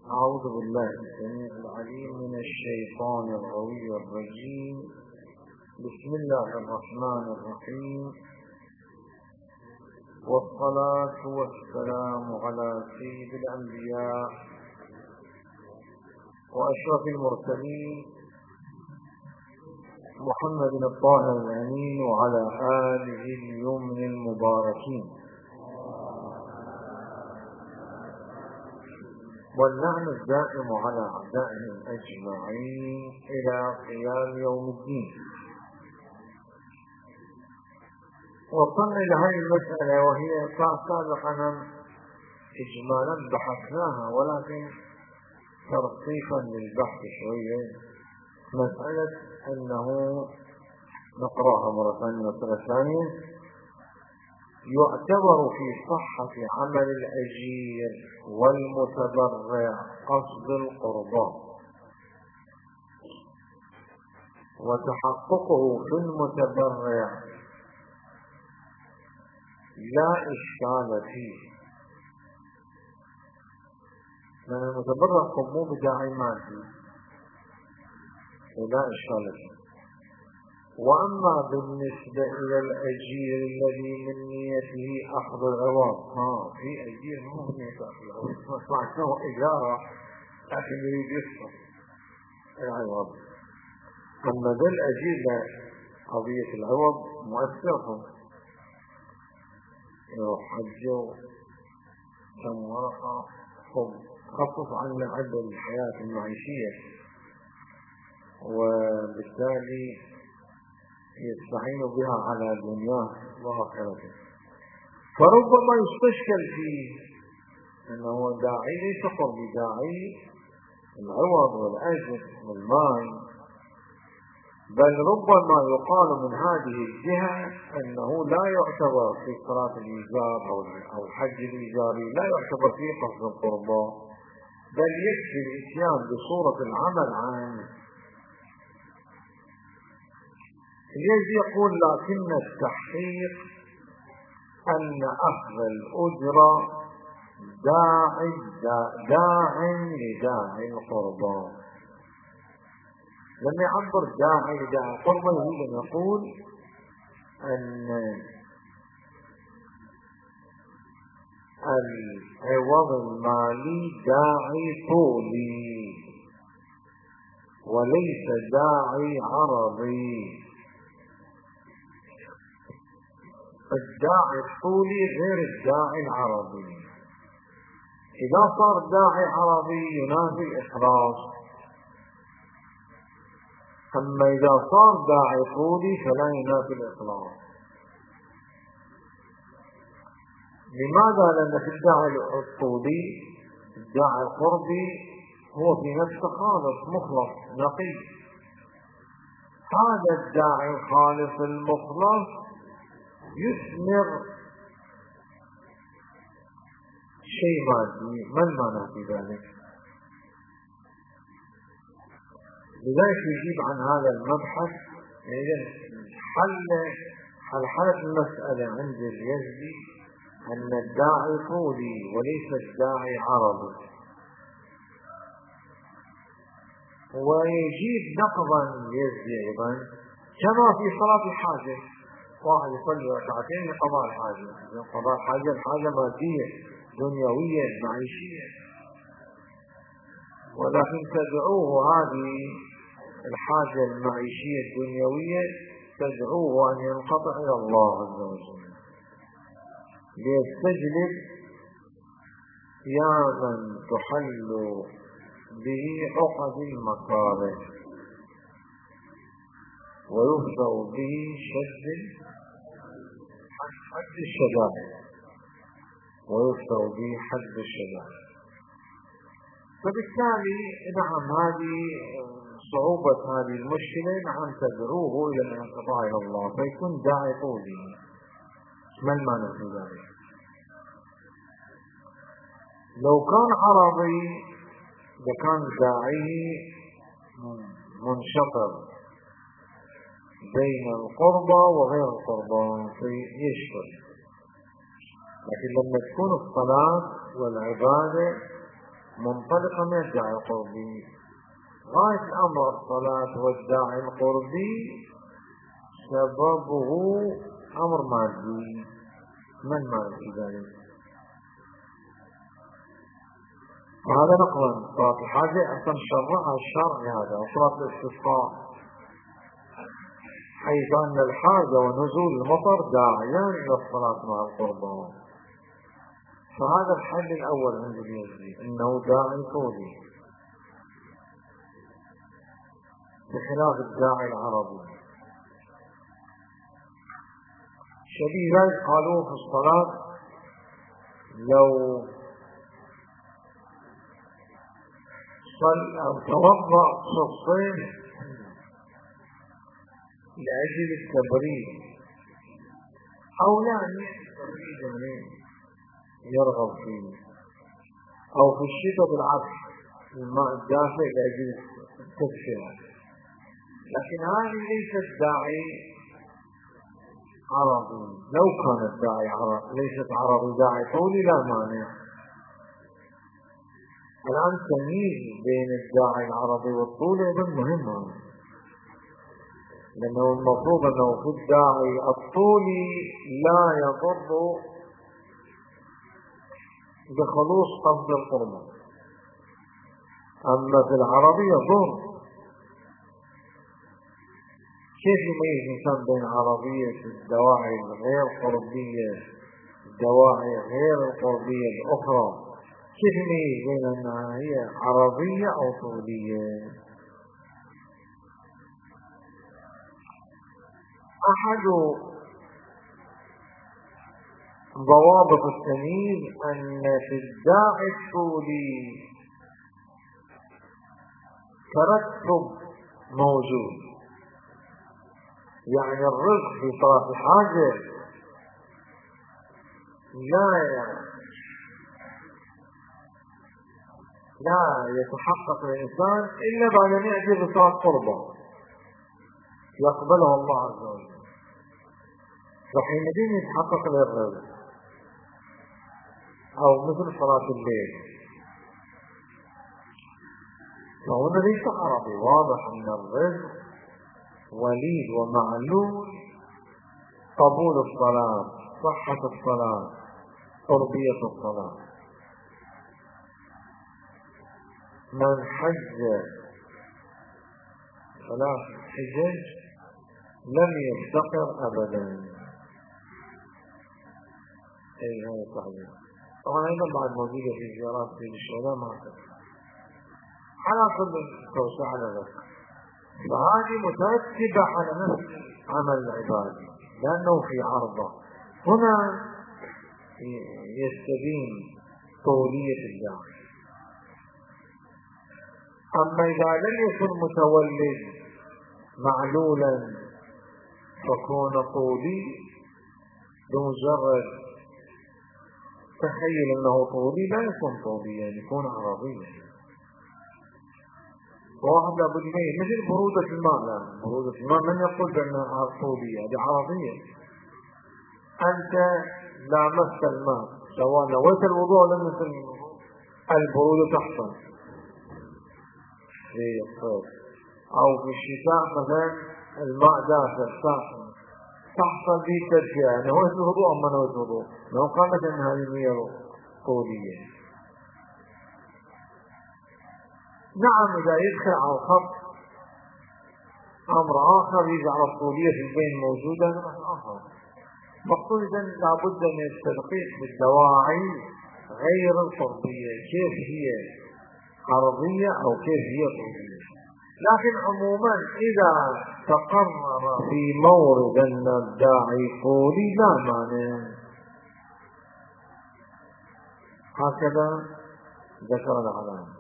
أعوذ بالله السميع العليم من الشيطان الغوي الرجيم. بسم الله الرحمن الرحيم، والصلاة والسلام على سيد الأنبياء وأشرف المرسلين محمد الطاهر الأمين وعلى آله اليمن المباركين، واللعن الدائم على أعدائهم أجمعين إلى قيام يوم الدين. وصلنا إلى هذه المسألة وهي سابقا إجمالا بحثناها، ولكن ترصيفا للبحث شوية، مسألة أنه نقرأها مرة ثانية. مسألة ثانية: يعتبر في صحة عمل الأجير والمتبرع قصد القربان، وتحققه في المتبرع لا إشكال فيه، لأن المتبرع مو بداعي مادي ولا إشكال فيه. وأما بالنسبة إلى الأجير الذي من نيته أخذ العوض، في أجير مو من نيته أخذ العوض، مصلحته إجارة لكن يريد يصرف العوض. أما ذا الأجير قضية العوض مؤثرهم، يروح حجه كم ورقة خفف عن معدل الحياة المعيشية، وبالتالي يستعين بها على دنياه وآخرته. فربما يستشكل فيه أنه داعي ليس قرب داعي العوض والأجر والمال، بل ربما يقال من هذه الجهة أنه لا يعتبر في صلاة الإيجار أو الحج الإيجاري لا يعتبر فيه قصد القربى، بل يكفي الإتيان بصورة العمل عنه. الذي يقول لكن التحقيق أن أخذ الأجرة داع لداعي القربى. لما يعبر داعي لداعي القربى يريد أن يقول أن العوض المالي داعي طولي وليس داعي عرضي. الداعي الطولي غير الداعي العرضي. إذا صار داعي عرضي ينافي الإخلاص، أما إذا صار داعي طولي فلا ينافي الإخلاص. لماذا؟ لأن في الداعي الطولي الداعي القربي هو في نفسه خالص مخلص نقي. هذا الداعي الخالص المخلص يثمر شيء مادي، ما المعنى في ذلك؟ لذلك يجيب عن هذا المبحث. إذن حل المسألة عند اليزدي أن الداعي طولي وليس الداعي عرضي. ويجيب نقضا اليزدي أيضا كما في صلاة الحاجة، واحد يصلي ركعتين لقضاء الحاجة، قضاء الحاجة الحاجة مادية دنيوية معيشية، ولكن تدعوه هذه الحاجة المعيشية الدنيوية تدعوه أن ينقطع إلى الله عز وجل ليستجلب يا من تحل به عقد المكاره ويفضل به حد الشجاعة ويفضل به حد الشجاعة. فبالتالي نعم هذه صعوبة هذه المشكلة، نعم تدعوه إلى الانقطاع إلى الله فيكون داعي طولي. ما المعنى في ذلك؟ لو كان عربي لكان داعيه منشطر بين القربى وغير القربى فيشتغل، لكن لما تكون الصلاة والعبادة منطلقة من الداعي القربي. غاية الأمر الصلاة والداعي القربي سببه أمر مادي. من مال في ذلك؟ وهذا نقلا صلاة الحاجة أصلا شرعها الشرع هذا، وصلاة الاستسقاء، حيث أن الحاجة ونزول المطر داعيان إلى الصلاة مع القربان. فهذا الحل الأول عند اليزيد أنه داعي طولي بخلاف الداعي العربي. شبيه ذلك قالوا في الصلاة لو صلى أو توضأ في الصيف لأجل التبريد أو يعني يرغب فيه، أو في الشتاء بالعكس الماء الدافئ لأجل التدفئة. لكن هذه ليست داعي عربي. لو كانت داعي عربي ليست عربي داعي طولي لا مانع. الآن تمييز بين الداعي العربي والطولي أيضا مهم، لأنه المفروض أنه في الداعي الطولي لا يضر بخلوص قصد القربة، أما في العربي يضر. كيف يميز الإنسان بين عربية الدواعي الغير قربية الدواعي غير القربية الأخرى؟ كيف يميز بين أنها هي عربية أو طولية؟ أحد ضوابط التمييز أن في الداعي الطولي ترتب موجود، يعني الرزق في صلاة الحاجة لا يتحقق الإنسان إلا بعد أن يأتي بصلاة قربة يقبلها الله عز وجل، فحينئذ يتحقق الرزق. أو مثل صلاة الليل، فهنا ليس عربي. واضح أن الرزق وليد ومعلول، قبول الصلاة، صحة الصلاة، تربية الصلاة. من حج 3 حجج لم يفتقر أبدا. أي هذا صحيح. طبعا أيضا بعد موجودة في زيارات في الشهداء ما على كل توسع على ذلك. فهذه مترتبة على نفس عمل العباد لأنه في عرضه. هنا يستبين طولية الداعي. أما إذا لم يكن متولد معلولا فكون طولي بمجرد تخيل أنه طولي لا يكون طوليا، يكون عربيا. واحد لابد يميز مثل برودة الماء. لا، برودة الماء من يقول بأنها طولية؟ هذه عربية. أنت لامست الماء سواء نويت الوضوء لم يكن البرودة تحصل في الصيف، أو في الشتاء مثلا الماء دافئ ساخن تحصل به تدفئة. نويت الوضوء أم ما نويت الوضوء؟ لو قالت أن هذه هي طولية. نعم إذا يدخل على الخط أمر آخر يجعل الطولية في البين موجودة هذا آخر. مقصود إذن لابد من التدقيق بالدواعي غير القربية، كيف هي عربية أو كيف هي طولية. لكن عموما إذا تقرر في مورد أن الداعي طولي لا مانع. هكذا ذكر العلامة.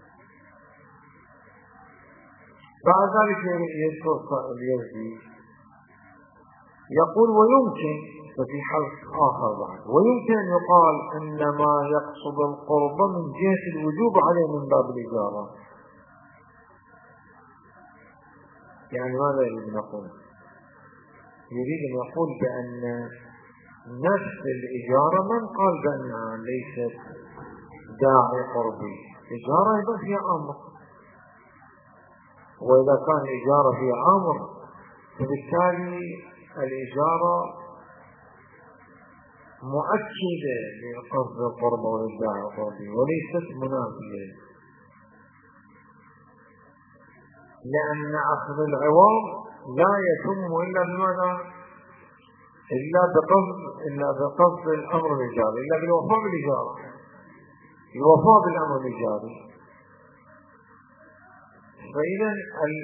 بعد ذلك يذكر اليزيد يقول ويمكن، ففي حرف آخر بعد، ويمكن أن يقال إنما يقصد القرب من جهة الوجوب عليه من باب الإجارة. يعني ماذا يريد أن يقول؟ يريد أن يقول بأن نفس الإجارة من قال بأنها ليست داعي قربي، إجارة يبقى فيها أمر، وإذا كان الإجارة فيها أمر فبالتالي الإجارة مؤكدة لقصد القرب والإبداع القربي وليست منافية، لأن أخذ العوض لا يتم إلا بماذا؟ إلا بقصد الأمر الإيجاري، إلا بالوفاء بالإيجار، الوفاء بالأمر الإيجاري. فإذا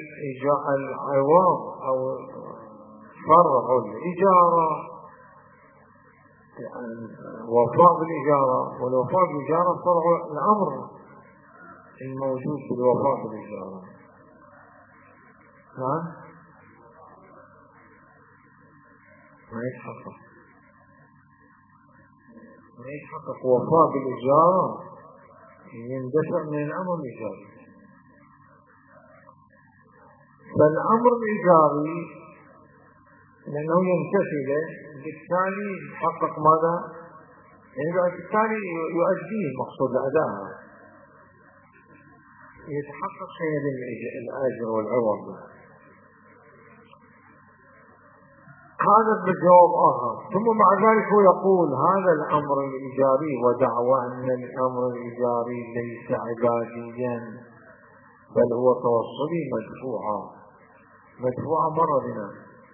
العوض أو فرع الإجارة يعني وفاء بالإجارة، والوفاء بالإجارة فرع الأمر الموجود في الوفاء بالإجارة. نعم ما يتحقق وفاء بالإجارة يندفع من الأمر الإيجاري. فالأمر الإيجاري لأنه ينتفي له بالتالي يتحقق ماذا؟ يعني بالتالي يؤديه مقصود أداءه، يتحقق حينئذ الأجر والعوض. هذا بجواب آخر. ثم مع ذلك هو يقول هذا الأمر الإيجاري ودعوى أن الأمر الإيجاري ليس عباديا بل هو توصلي مدفوعة مرة بنا.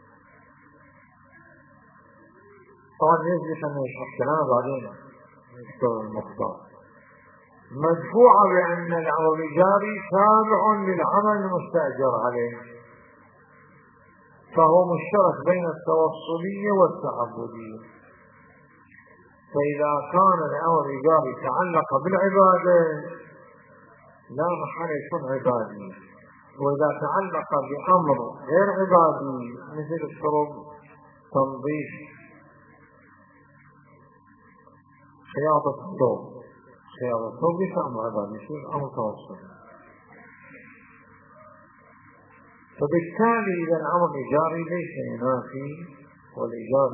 طبعا يجب أن يشرح كلام بعدين نذكر المقدار. مدفوعة بأن الأمر الإيجاري تابع للعمل المستأجر عليه، فهو مشترك بين التوصلية والتعبدية. فإذا كان الأمر الإيجاري تعلق بالعبادة لا محل يكون عبادي، وإذا تعلق بأمر غير عبادي مثل الشرب، تنظيف، خياطة الثوب ليس أمر عبادي، يصير أمر توصلي. فبالتالي إذا الأمر الإيجاري ليس ينافي، والإيجار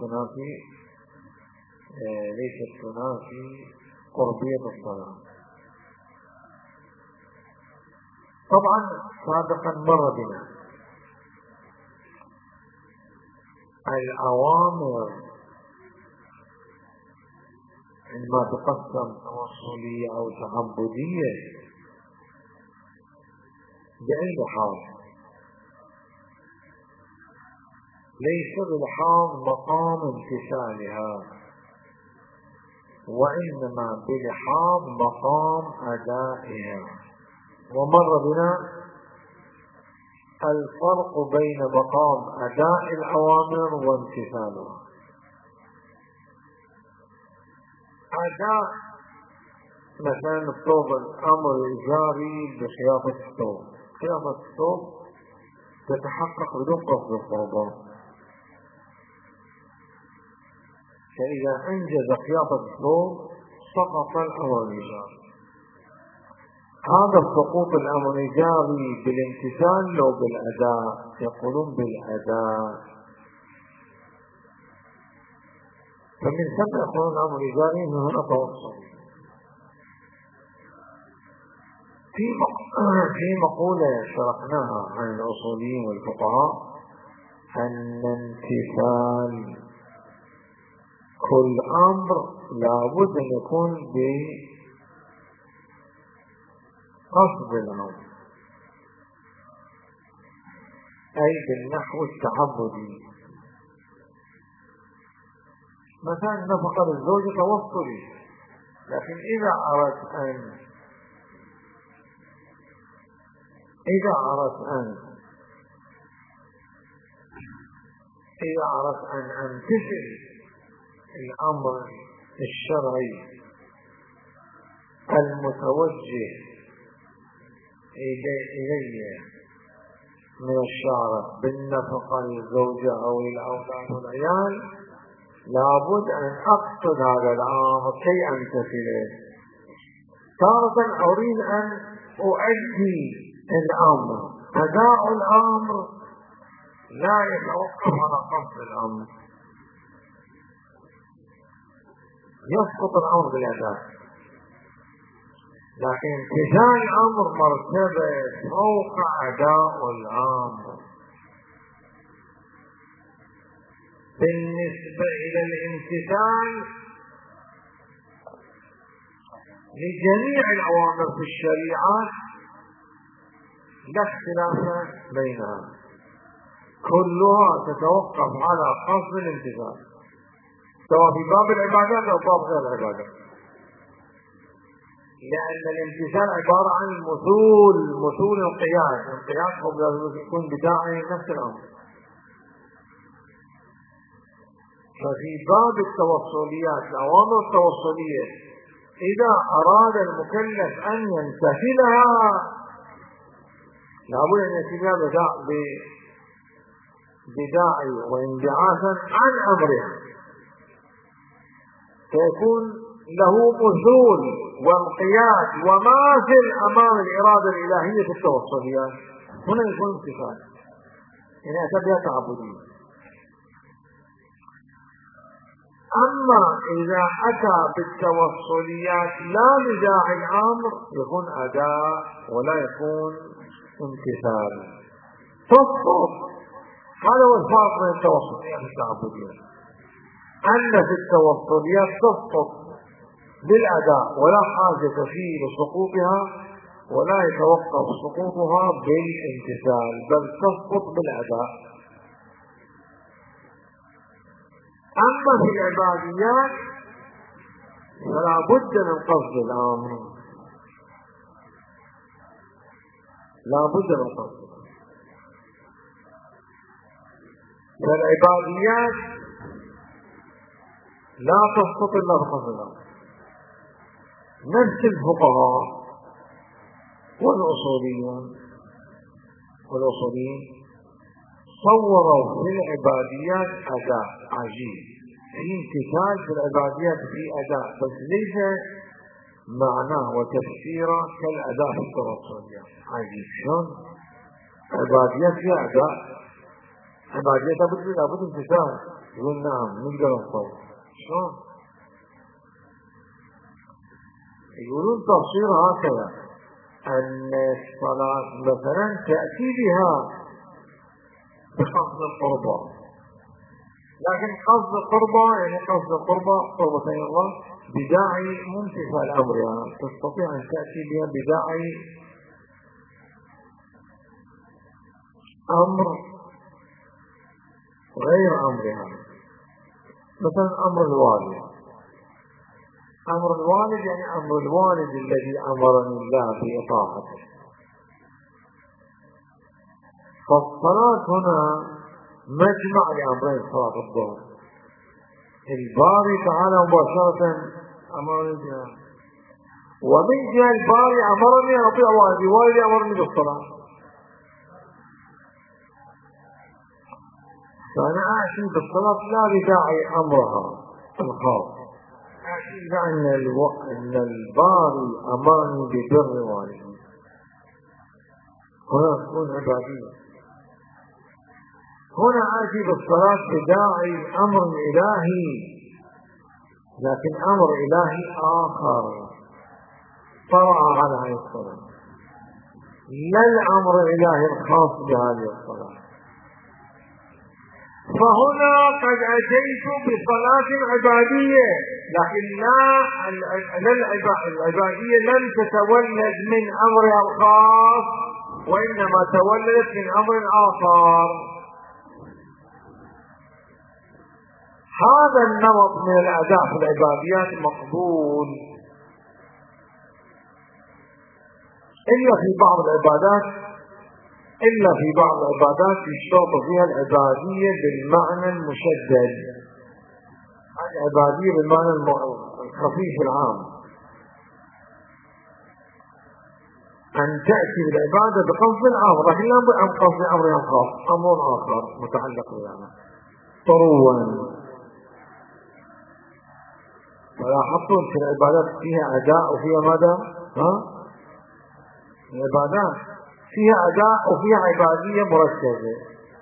ليست تنافي قربية الصلاة. طبعا سابقا مر بنا الأوامر عندما تقسم توصلية أو تعبدية بأي لحاظ ليس بلحاظ مقام امتثالها، وإنما بلحاظ مقام أدائها. ومر بنا الفرق بين مقام أداء الأوامر وامتثالها. أداء مثلا الثوب، الأمر الإيجاري بخياطة الثوب، خياطة الثوب تتحقق بدون قصد القربان، فإذا أنجز خياطة الثوب سقط الأمر الإيجاري. هذا سقوط الأمر الإيجاري بالامتثال لو بالأداء؟ يقولون بالأداء. فمن ثم يقولون الأمر الإيجاري من هنا توصل. في مقولة شرحناها عن الأصوليين والفقهاء أن امتثال كل أمر لابد أن يكون بقصد الأمر، أي بالنحو التعبدي. مثلا نفقة الزوج توصلي، لكن إذا أردت أن أمتثل الأمر الشرعي المتوجه إلي من الشارع بالنفقة للزوجة أو الأولاد والعيال، لابد أن أقصد هذا الأمر كي أمتثله. تارة أريد أن أؤدي الأمر، أداء الأمر لا يتوقف على قصد الأمر، يسقط الأمر بالأداء. لكن امتثال الأمر مرتبة فوق أداء الأمر. بالنسبة إلى الامتثال لجميع الأوامر في الشريعة لا اختلاف بينها، كلها تتوقف على قصد الامتثال، سواء في باب العبادات أو باب غير العبادات، لأن الامتثال عبارة عن مثول القياس قبل أن يكون بداعي نفس الأمر. ففي باب التوصليات الأوامر التوصلية إذا أراد المكلف أن يمتثلها لابد أن يتبع بداعي وانبعاثا عن أمرها، فيكون له مثول وانقياد وماثل أمام الإرادة الإلهية في التوصليات، هنا يكون امتثال، يعني أتبع تعبدية. أما إذا أتى بالتوصليات لا بداعي الأمر يكون أداء ولا يكون امتثال. تسقط. هذا هو الفرق بين التوصليات والتعبديات، أن في التوصليات تسقط بالأداء ولا حاجة فيه لسقوطها، ولا يتوقف سقوطها بالامتثال، بل تسقط بالأداء. أما في العباديات فلا بد من قصد الأمر، لا بد من قصد الأمر. فالعباديات لا تسقط إلا بقصد الأمر. نفس الفقهاء والأصوليين صوروا في العباديات أداء عجيب، في امتثال في العباديات في أداء، بس ليس معناه وتفسيره كالأداء في التوصليات. عجيب شلون عباديات فيها أداء، عباديات لابد امتثال. يقول نعم نقدر نصور شلون؟ يقولون تفسير هكذا، أن الصلاة مثلا تأتي بها بقصد القربى، لكن قصد القربى يعني قصد القربى قربتين الله بداعي ممتثل أمرها، تستطيع أن تأتي بها بداعي أمر غير أمرها. مثلا أمر الوالد يعني أمر الوالد الذي أمرني الله بإطاعته. فالصلاة هنا مجمع لأمرين، صلاة الظهر الباري تعالى مباشرة أمرني بها، ومن جهة الباري أمرني أن أطيع والدي، والدي أمرني بالصلاة، فأنا أعطي بالصلاة لا بداعي أمرها الخاص، أعطي أن الباري أمرني ببر والدي، هنا تكون عبادية. هنا آتي بالصلاة بداعي أمر إلهي، لكن أمر إلهي آخر طرأ على هذه الصلاة، لا الأمر الإلهي الخاص بهذه الصلاة. فهنا قد أتيت بصلاة عبادية، لكن العبادية لم تتولد من أمرها الخاص، وإنما تولدت من أمر آخر. هذا النمط من الأداء في العباديات مقبول، إلا في بعض العبادات يشترط فيها العبادية بالمعنى المشدد، العبادية بالمعنى الخفيف العام، أن تأتي بالعبادة بقصد الأمر، لكن لا بقصد أمر خاص، أمر آخر متعلق بها طروا. فلاحظتم في العبادات فيها أداء وفيها ماذا؟ العبادات فيها أداء وفيها عبادية مركزة.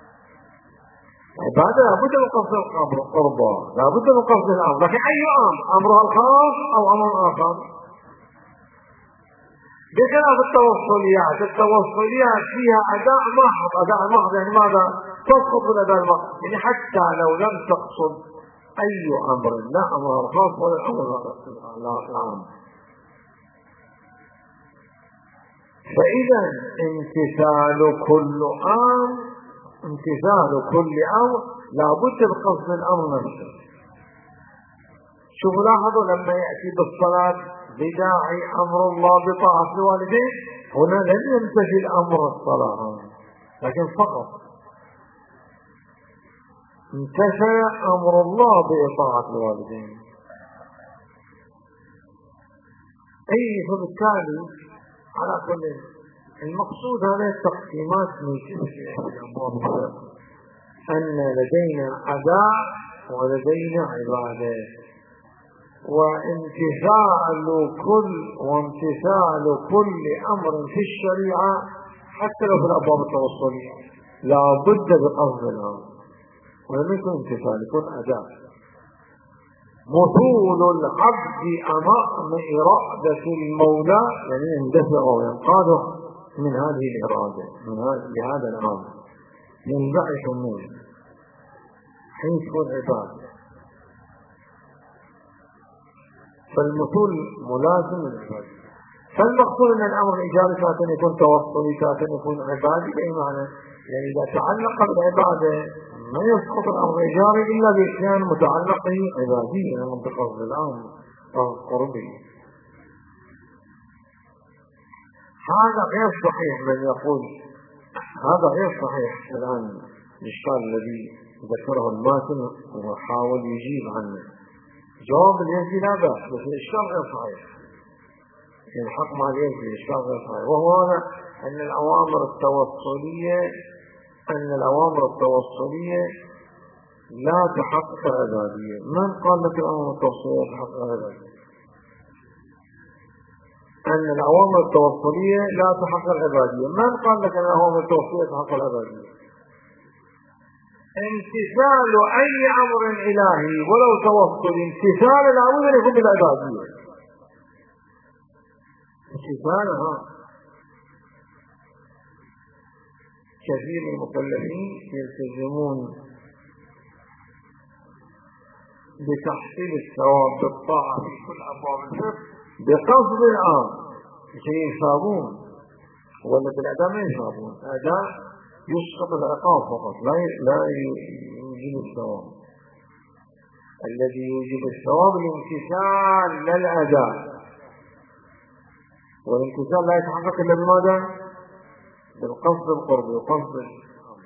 عبادة لابد من قصد القربى، لابد من قصد الأمر، لكن أي أمر؟ أمرها الخاص أو أمر آخر؟ بخلاف التوصليات فيها أداء محض يعني ماذا؟ تسقط بالأداء المحض، يعني حتى لو لم تقصد أي أمر، لا أمر خاص ولا أمر عام. فإذا امتثال كل أمر لابد بقصد الأمر نفسه. شوفوا لاحظوا لما يأتي بالصلاة بداعي أمر الله بطاعة الوالدين، هنا لم يمتثل أمر الصلاة، لكن فقط امتثل أمر الله بطاعة الوالدين. أي فبالتالي على كل المقصود هذه التقسيمات من جنس الأمور، أن لدينا أداء ولدينا عبادة، وامتثال كل أمر في الشريعة حتى لو في الأبواب التوصلية لا بد بقصد الأمر، ولم يكن امتثال، يكون أداء. مثول العبد أمام إرادة المولى، يعني يندفع وينقاد من هذه الإرادة، لهذا الأمر ينبعث منه حيث العبادة. فالمثول ملازم للعبادة. فالمقصود أن الأمر الإيجابي كان يكون توصلي، كان يكون عبادي، بأي معنى؟ يعني إذا تعلق بالعبادة ما يسقط الأمر الإيجابي إلا بإتيان متعلق عبادي، يعني بقصد الأمر أو قربي. هذا غير صحيح. من يقول هذا غير صحيح الآن الإشكال الذي ذكره الماتن وحاول يجيب عنه، جواب اليزي لا بأس، بس الإشكال غير صحيح، الحق مع اليزي الإشكال غير صحيح، وهو أن الأوامر التوصلية لا تحقق العبادية. من قال لك الأوامر التوصلية تحقق العبادية؟ أن الأوامر التوصلية لا تحقق العبادية. من قال لك أن الأوامر التوصلية تحقق العبادية؟ امتثال أي أمر إلهي ولو توصل، امتثال الأمر يكون بالعبادية، امتثالها. كثير من المكلفين يلتزمون بتحصيل الثواب بالطاعة في كل أبواب الفقه بقصد الآن عشان يثابون، ولا بالأداء ما يثابون. أداء يسقط العقاب فقط، لا يوجب الثواب. الذي يوجب الثواب الامتثال للأداء، والامتثال لا يتحقق إلا بماذا؟ بالقصد القربي وقصد الأمر.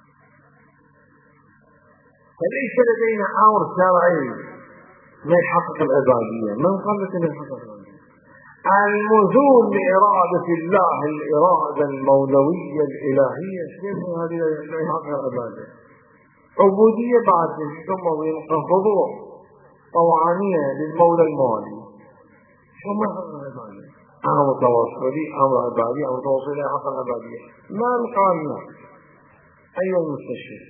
فليس لدينا أمر شرعي ما يحقق العبادية. من قال لك أن يحقق العبادية؟ المثول لإرادة الله، الإرادة المولوية الإلهية، كيف هذه لا يحقق العبادة؟ عبودية بعد ثم خضوع طوعانية للمولى المالي، ثم يحقق العبادة. أمر توصلي، أمر عبادي، أمر توصلي حق العبادية. ما القانون؟ أيها المستشفى،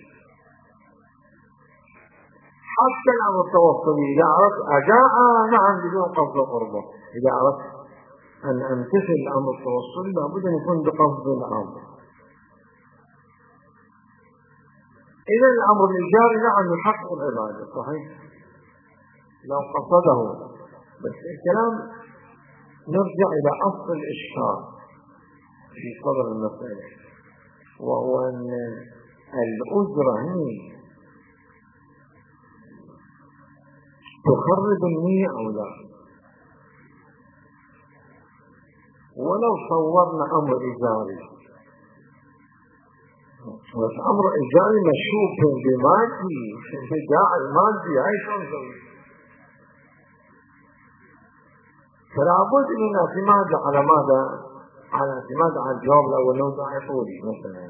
حتى الأمر التوصلي إذا أردت أداء نعم بدون قصد قربه، إذا أردت أن أمتثل الأمر التوصلي لابد أن يكون بقصد الأمر. إذا الأمر الإيجابي نعم يحقق العبادة صحيح لو قصده، بس الكلام نرجع إلى أصل الإشكال في صدر المسألة، وهو أن الأجرة هي تخرب النية أو لا. ولو صورنا أمر إيجابي، بس أمر إيجابي مشوب بمادي، شجاع المادي، هاي شلون نسوي؟ فلا بد من الاعتماد على ماذا؟ على الاعتماد على الجواب الأول لو داعي طولي مثلا.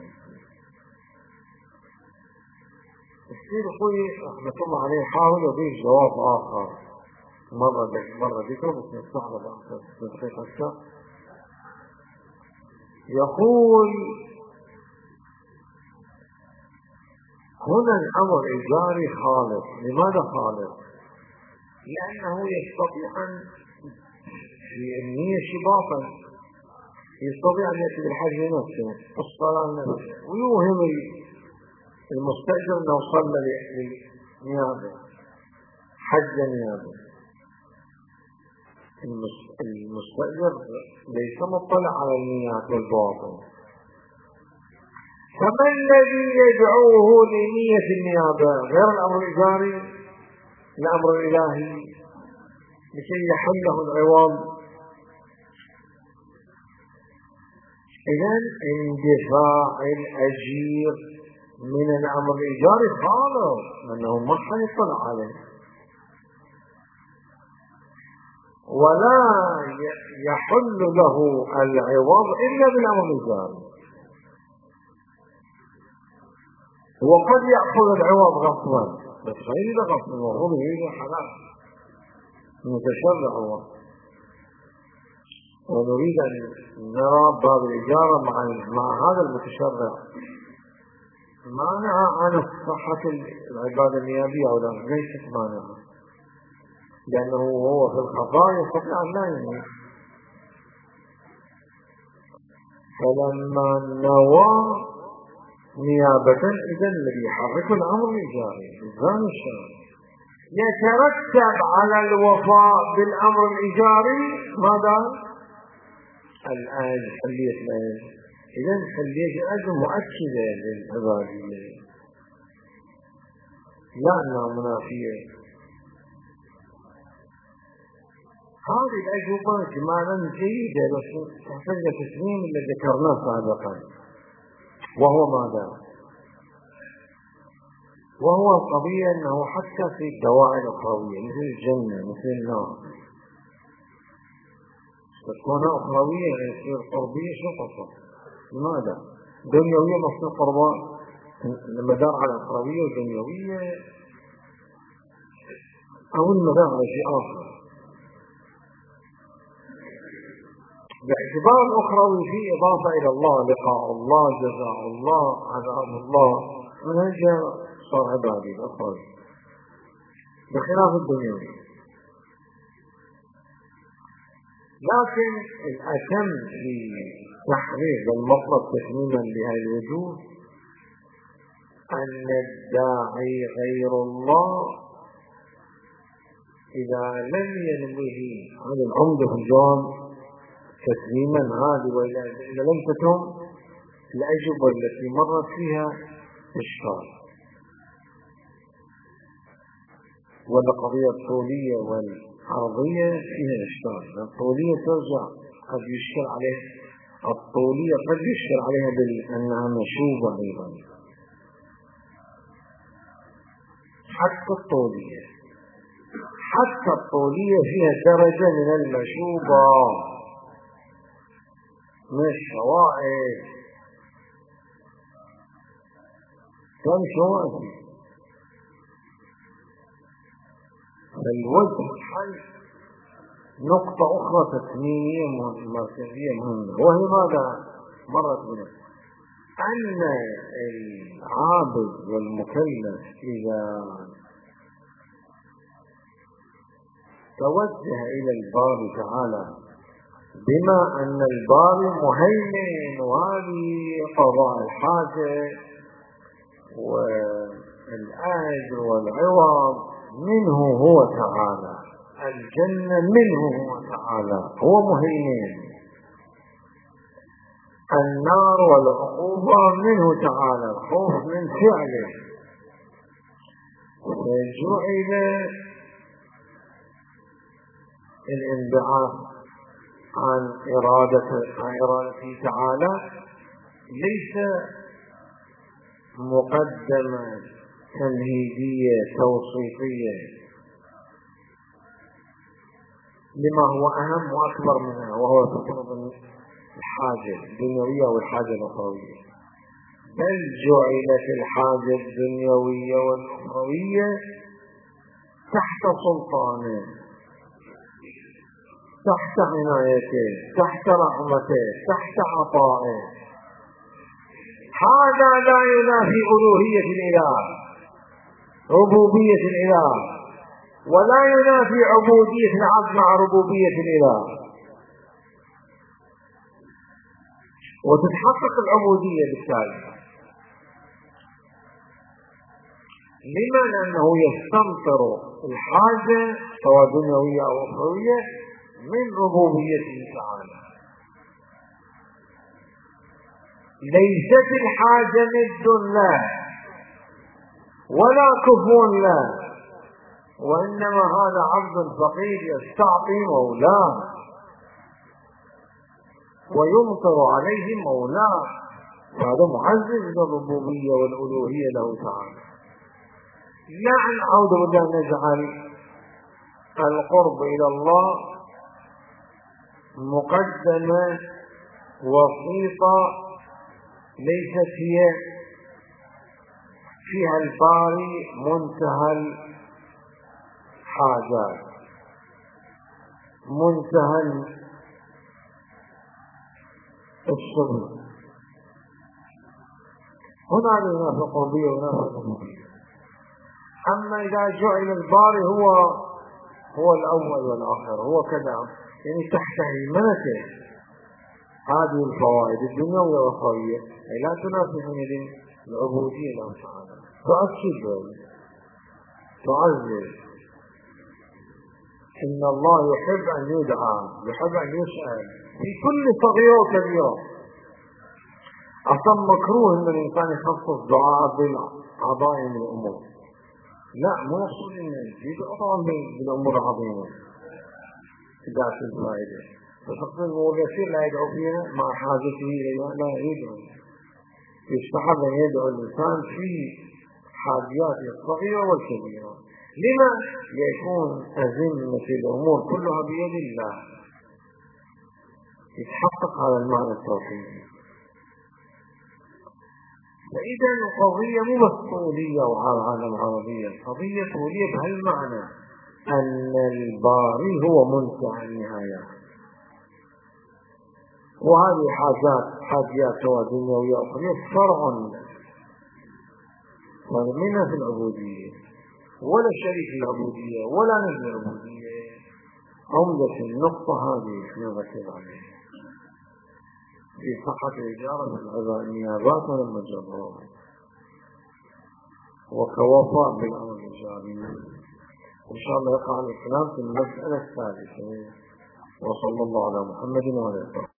السيد أخوي رحمة الله عليه حاول يضيف جواب آخر مرة ذكره بس نستعرض أكثر. يقول هنا الأمر الإيجابي خالص. لماذا خالص؟ لأنه يستطيع أن في النية شباطا يستطيع أن يأتي بالحج لنفسه الصلاة لنفسه، ويوهم المستأجر أنه صلى لنيابه حج نيابه. المستأجر ليس مطلع على النيات والبواطن. فما الذي يدعوه لنية النيابة غير الأمر الإجاري، الأمر الإلهي لكي يحله العوض؟ إذن اندفاع الأجير من الأمر الإجاري خالص، لأنه ما حيطلع عليه، ولا يحل له العوض إلا بالأمر الإجاري. وقد يأخذ العوض غصبا، بس غير غصبا، المفروض هي حلال متشرع هو. ونريد أن نرى باب الإجارة مع هذا المتشرع مانع عن صحة العبادة النيابية، أو ليست مانعة، لأنه هو في الخطأ يستطيع أن لا يموت. فلما نوى نيابة إذا الذي يحرك الأمر الإجاري بالزام الشرعي يترتب على الوفاء بالأمر الإجاري ماذا؟ الآن حلية الآن. إذا حلية الآن مؤكدة للعبادية لا أنها منافية. هذه الأجوبة جمالا جيدة بس تحتاج تسليم اللي ذكرناه سابقا، وهو ماذا؟ وهو القضية أنه حتى في الدواعي الأخروية مثل الجنة مثل النار تكون أخروية يصير قربية شو قصة؟ لماذا؟ دنيوية مصير قرباء المدار على أخروية ودنيوية، أو المدار على شيء آخر. باعتبار الأخروي في إضافة إلى الله، لقاء الله، جزاء الله، عذاب الله، من هذا صار عبادي الأخروي بخلاف الدنيوي. لكن الأتم في تحقيق المطلب تتميما بهذه الوجوه أن الداعي غير الله إذا لم ينوه عن العمدة في الجواب تسليما هذه، وإذا لم تتم الأجوبة التي مرت فيها إشكال. والقضية الطولية والعرضية فيها إشكال. الطولية ترجع قد يشكل عليه، الطولية قد يشكل عليها بأنها مشوبة أيضا. حتى الطولية فيها درجة من المشوبة مش شوائب. كم شوائب؟ فالوجه حل نقطة أخرى تسمية مركزية مهمة، وهي ماذا مرت بنا؟ أن العابد والمكلف إذا توجه إلى الباري تعالى بما أن الباري مهيمن وهذه قضاء الحاجة والأجر والعوض منه هو تعالى، الجنة منه هو تعالى، هو مهيمن، النار والعقوبة منه تعالى، الخوف من فعله. فجعل الانبعاث عن إرادته تعالى ليس مقدمة تمهيدية توصيفية لما هو أهم وأكبر منها، وهو تفرض الحاجة الدنيوية والحاجة الأخروية، بل جعلت الحاجة الدنيوية والأخروية تحت سلطانه، تحت عنايته، تحت رحمته، تحت عطائه. هذا لا ينافي ألوهية الإله، ربوبية الإله، ولا ينافي عبودية العبد مع ربوبية الإله. وتتحقق العبودية بالتالي. لما؟ لأنه يستمطر الحاجة سواء دنيوية أو أخروية من ربوبيته تعالى. ليست الحاجة ند له ولا كفو له، وإنما هذا عبد فقير يستعطي مولاه ويمطر عليه مولاه، هذا معزز للربوبية والألوهية له تعالى. لا أن أعوذ بالله نجعل القرب إلى الله مقدمة وسيطة ليست هي فيها الباري منتهى الحاجات، منتهى الشغل. هنا لنا في القربية وهنا في الربوبية. أما إذا جعل الباري هو الأول والآخر، هو كذا، يعني تحت هيمنته هذه الفوائد الدنيوية والأخروية لا تنافس من العبودية له تعالى، تؤكد تعزز. إن الله يحب أن يدعى، يحب أن يسأل في كل صغيرة وكبيرة. أصلا مكروه أن الإنسان يخصص دعاء بالعظائم الأمور، لا مو يقصد أن يجيب طبعا بالأمور العظيمة ذات الفائدة، فشخص الأمور يسير لا يدعو فيها مع حاجته إليها لا يدعو. يستحب أن يدعو الإنسان في حاجاته الصغيرة والكبيرة. لما؟ يكون أزمة الأمور كلها بيد الله، يتحقق هذا المعنى التوحيدي. فإذا القضية مو بس طولية وعالم عربية، القضية طولية بهالمعنى أن الباري هو منتهى النهاية، وهذه حاجات سواء دنيوية أو أخرى فرع منها في العبودية، ولا شريك العبودية ولا نجم العبودية. عمدة النقطة هذه نركز عليها في صحة الإجارة من النيابات ولما جبروها وكوفاء بالأمر الإيجابي. إن شاء الله يقع الكلام في المسألة الثالثة. وصلى الله على محمد وعلى آله.